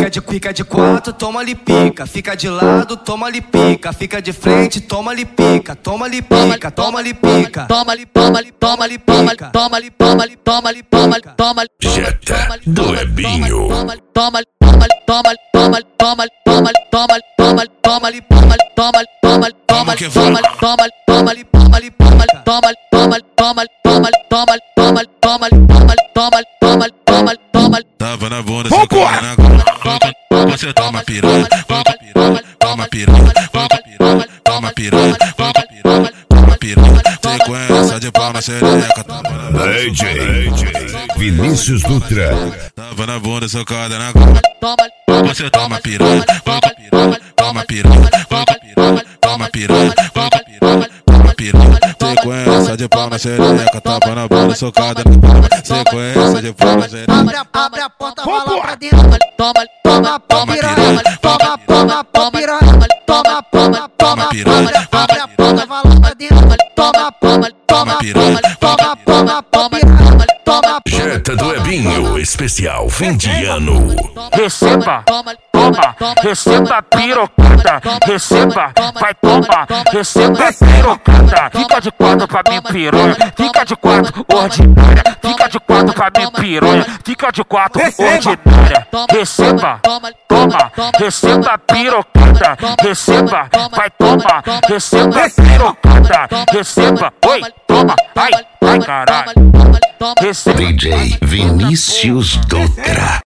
Fica de quatro, toma-lhe pica. Fica de lado, toma-lhe pica. Fica de frente, toma-lhe pica. Toma-lhe pica, toma-lhe pica. Toma-lhe pica. Toma-lhe pica. Jetta do Ebinho. Toma-lhe Tava na bunda, seu cara na gola. Você toma piranha, toma piranha, toma piranha, toma piranha. Sequência de pau na xereca. DJ Vinícius Dutra. Tava na bunda, seu cara na gola. Você toma piranha, toma piranha, toma piranha, toma piranha. Sequência de pau na xereca. Tava na bunda, socada na gola. Sequência de pau na xereca. Abre a porta, vai lá pra dentro. Toma piranha, toma piranha, toma piranha. Abre a porta, vai lá pra dentro. Toma piranha, toma piranha. Jetta do Ebinho, especial fim de ano. Receba, toma, receba pirocada, receba, vai tomar, receba pirocada. Fica de quatro pra mim piranha, fica de quatro ordinária, fica de quatro pra mim piranha, fica de quatro ordinária. Receba, toma, receba pirocada, receba, vai tomar, receba pirocada, receba, oi, toma, ai, ai caralho. DJ Vinícius Dutra.